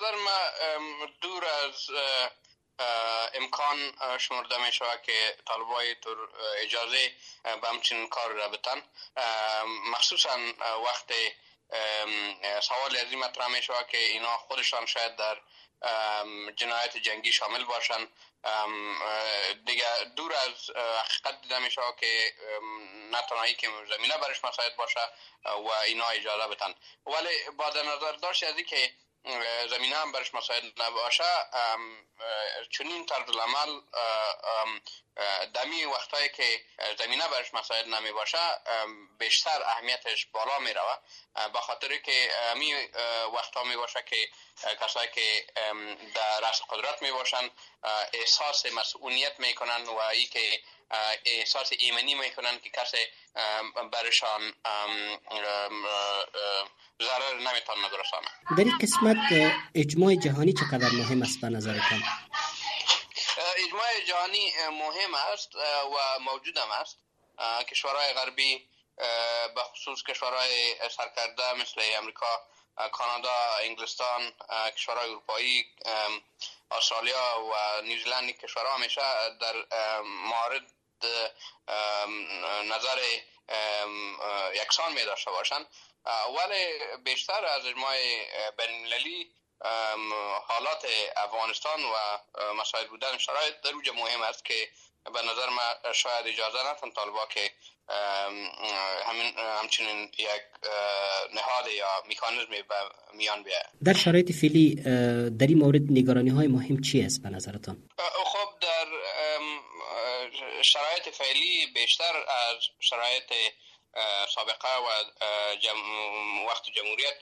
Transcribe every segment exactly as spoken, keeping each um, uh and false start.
نظر من دور از امکان شمرده می شود که طالبای تر اجازه به همچین کار را بتن، مخصوصا وقتی سوال از این مطرح می شود که اینا خودشان شاید در جنایت جنگی شامل باشن. دیگه دور از حقیقت دیده می شود که نتونایی که زمینه برش مساعد باشه و اینا اجازه بتن، ولی با در نظر داشت از این که زمینه هم برش مساعد نباشه، چنین طرز العمل دمی وقتایی که زمینه برش مساعد نمی باشه بیشتر اهمیتش بالا می روه، به خاطر که می وقتا می باشه که کسایی که در رأس قدرت می باشن احساس مسئولیت می کنن و ای که احساس ایمنی می کنن که کسی برشان ضرر نمیتونه برسانه. در این قسمت اجماع جهانی چقدر مهم است به نظرتان؟ اجماع جهانی مهم است و موجود هم است. کشورهای غربی به خصوص کشورهای سرکرده مثل امریکا، کانادا، انگلستان، کشورهای اروپایی، استرالیا و نیوزلند، کشورها همیشه در موارد نظر یکسان می داشته باشند، ولی بیشتر از اجماع بین‌المللی حالات افغانستان و مسائل بودن شرایط در اوج مهم است که به نظر من شاید اجازه نتن طالبا که همین همچنین یک نهاد یا مکانیزمی به میان بیاید. در شرایط فعلی در این مورد نگرانی های مهم چی است به نظرتان؟ خب در شرایط فعلی بیشتر از شرایط سابقه و جم... وقت جمهوریت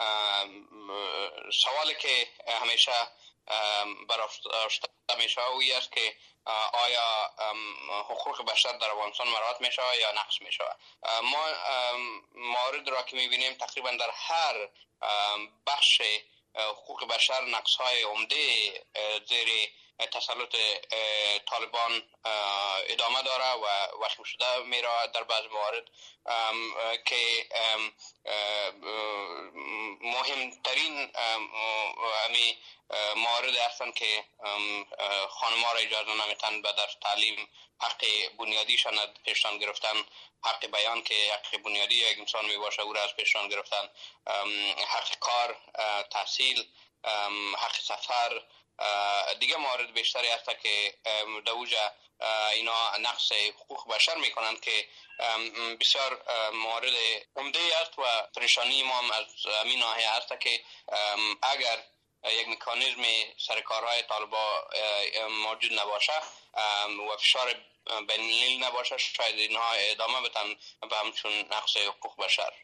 سوالی که همیشه برافراشته میشه اوی است که آیا حقوق بشر در افغانستان مراعات میشه یا نقض میشه. ما موارد را که میبینیم تقریبا در هر بخش حقوق بشر نقص‌های عمده زیر تسلط طالبان ادامه داره و وخیم شده میره در بعض موارد که مهمترین امی موارد هستند که خانم‌ها را اجازه نمیتن به در تعلیم حق بنیادیشان از پیشتان گرفتن، حق بیان که حق بنیادی یک انسان می باشه او را از پیشتان گرفتن، حق کار، تحصیل، حق سفر. دیگه موارد بیشتری هست که دوجه اینا نقص حقوق بشر میکنند که بسیار موارد عمده است و پریشانی ما هم از این ناحیه هست که اگر یک مکانیزم سرکارهای طالبا موجود نباشه و فشار بین‌المللی نباشه شاید اینها ادامه بدن به همچون نقص حقوق بشر.